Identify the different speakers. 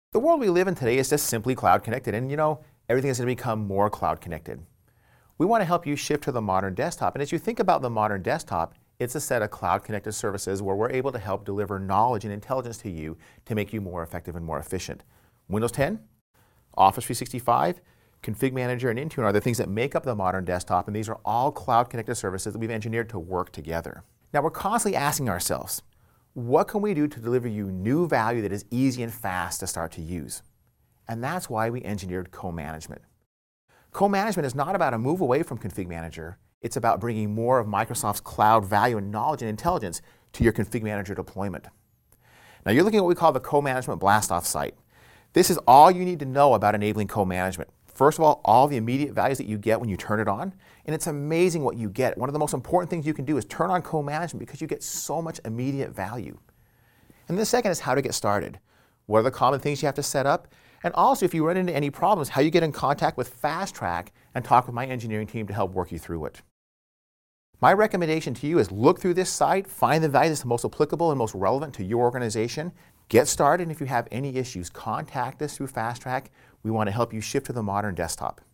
Speaker 1: The world we live in today is just simply cloud connected, and everything is going to become more cloud connected. We want to help you shift to the modern desktop, and as you think about the modern desktop, it's a set of cloud connected services where we're able to help deliver knowledge and intelligence to you to make you more effective and more efficient. Windows 10, Office 365, Config Manager, and Intune are the things that make up the modern desktop, and these are all cloud connected services that we've engineered to work together. Now we're constantly asking ourselves, what can we do to deliver you new value that is easy and fast to start to use? And that's why we engineered co-management. Co-management is not about a move away from Config Manager. It's about bringing more of Microsoft's cloud value and knowledge and intelligence to your Config Manager deployment. Now you're looking at what we call the Co-Management Blastoff site. This is all you need to know about enabling co-management. First of all the immediate values that you get when you turn it on, and it's amazing what you get. One of the most important things you can do is turn on co-management because you get so much immediate value. And the second is how to get started. What are the common things you have to set up? And also, if you run into any problems, how you get in contact with Fast Track and talk with my engineering team to help work you through it. My recommendation to you is look through this site, find the value that's the most applicable and most relevant to your organization, get started, and if you have any issues, contact us through Fast Track. We want to help you shift to the modern desktop.